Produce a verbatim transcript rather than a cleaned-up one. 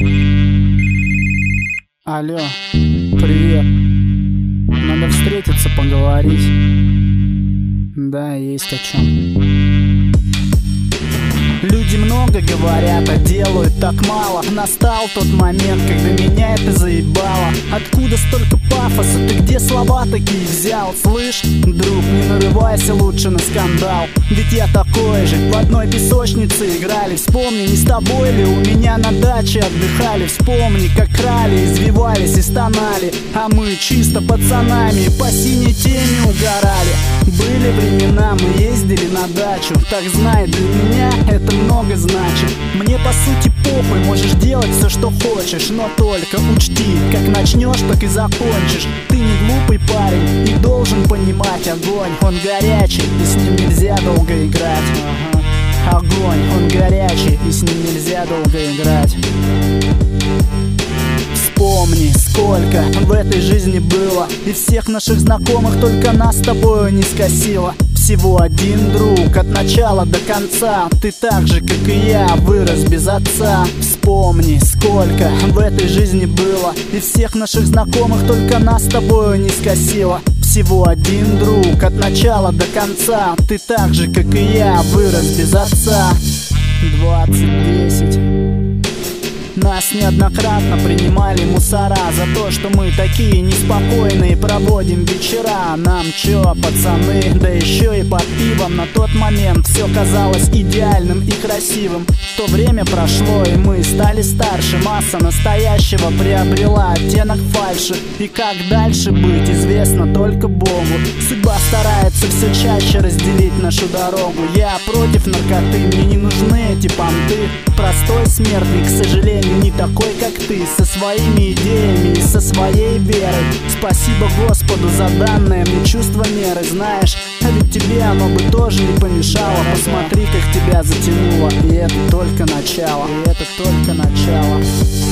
Алло, привет. Надо встретиться, поговорить. Да, есть о чем. Люди много говорят, а делают так мало. Настал тот момент, когда меня это заебало. Откуда столько пафоса, ты где слова такие взял? Слышь, друг, не нарывайся лучше на скандал. Ведь я такой же, в одной песочнице играли. Вспомни, не с тобой ли у меня на даче отдыхали. Вспомни, как крали, извивались и стонали. А мы чисто пацанами по синей теме угорали. Были времена, мы ездили на дачу. Так знай, для меня это много значит. Мне по сути похуй, можешь делать все, что хочешь. Но только учти, как начнешь, так и закончишь. Ты не глупый парень и должен понимать: огонь, он горячий, и с ним нельзя долго играть. Ага. Огонь, он горячий, и с ним нельзя долго играть. Вспомни, сколько в этой жизни было, и всех наших знакомых только нас с тобою не скосило. Всего один друг от начала до конца. Ты так же, как и я, вырос без отца. Вспомни, сколько в этой жизни было, и всех наших знакомых только нас с тобою не скосило. Всего один друг от начала до конца. Ты так же, как и я, вырос без отца. двадцать десять. Нас неоднократно принимали мусора за то, что мы такие неспокойные, проводим вечера. Нам чё, пацаны, да еще и под пивом. На тот момент все казалось идеальным и красивым. То время прошло, и мы стали старше. Масса настоящего приобрела оттенок фальши. И как дальше быть, известно только Богу. Судьба старается все чаще разделить нашу дорогу. Я против наркоты, мне не нужны эти понты. Простой смертный, к сожалению, не такой, как ты, со своими идеями и со своей верой. Спасибо Господу за данное мне чувство меры. Знаешь, а ведь тебе оно бы тоже не помешало. Посмотри, как тебя затянуло, и это только начало. И это только начало.